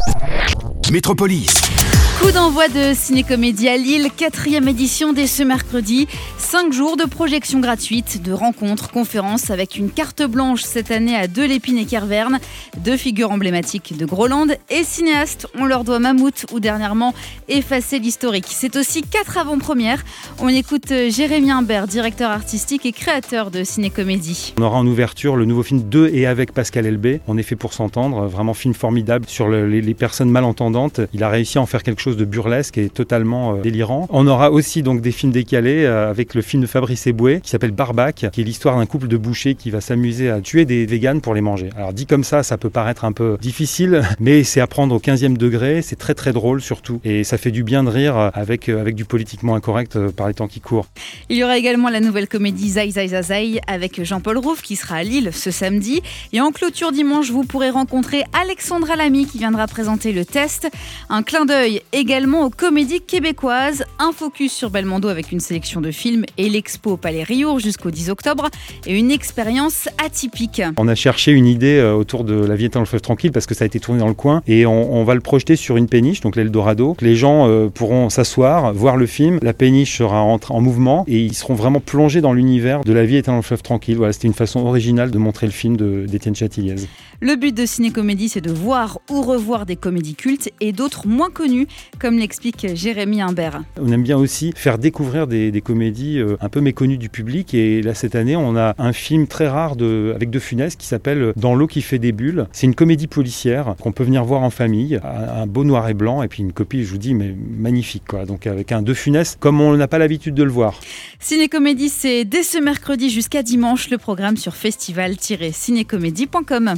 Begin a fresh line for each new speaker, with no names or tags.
Métropolis.
Coup d'envoi de Ciné-Comédie à Lille, 4e édition dès ce mercredi. 5 jours de projections gratuites, de rencontres, conférences avec une carte blanche cette année à Delépine et Kerverne. 2 figures emblématiques de Groland et cinéastes. On leur doit Mammouth ou dernièrement Effacer l'historique. C'est aussi 4 avant-premières. On écoute Jérémy Imbert, directeur artistique et créateur de Ciné-Comédie.
On aura en ouverture le nouveau film de et avec Pascal Elbé. On est fait pour s'entendre, vraiment film formidable sur les personnes malentendantes. Il a réussi à en faire quelque chose de burlesque et totalement délirant. On aura aussi donc des films décalés avec le film de Fabrice Eboué qui s'appelle Barbac, qui est l'histoire d'un couple de bouchers qui va s'amuser à tuer des véganes pour les manger. Alors dit comme ça peut paraître un peu difficile, mais c'est à prendre au 15e degré, c'est très très drôle surtout, et ça fait du bien de rire avec du politiquement incorrect par les temps qui courent.
Il y aura également la nouvelle comédie Zai Zai Zai Zai avec Jean-Paul Rouve qui sera à Lille ce samedi. Et en clôture dimanche, vous pourrez rencontrer Alexandra Lamy qui viendra présenter Le Test. Un clin d'œil également aux comédies québécoises. Un focus sur Belmondo avec une sélection de films et l'expo au Palais Riour jusqu'au 10 octobre. Et une expérience atypique.
On a cherché une idée autour de La vie est dans le fleuve tranquille parce que ça a été tourné dans le coin. Et on va le projeter sur une péniche, donc l'Eldorado. Les gens pourront s'asseoir, voir le film. La péniche sera en mouvement et ils seront vraiment plongés dans l'univers de La vie est dans le fleuve tranquille. Voilà, c'était une façon originale de montrer le film d'Étienne Châtilliez.
Le but de Ciné-Comédie, c'est de voir ou revoir des comédies cultes et d'autres moins connues, comme l'explique Jérémy Imbert.
On aime bien aussi faire découvrir des comédies un peu méconnues du public. Et là, cette année, on a un film très rare avec De Funès qui s'appelle Dans l'eau qui fait des bulles. C'est une comédie policière qu'on peut venir voir en famille, un beau noir et blanc, et puis une copie, je vous dis, mais magnifique, quoi. Donc avec un De Funès comme on n'a pas l'habitude de le voir.
Ciné-Comédie, c'est dès ce mercredi jusqu'à dimanche, le programme sur festival-cinécomédie.com.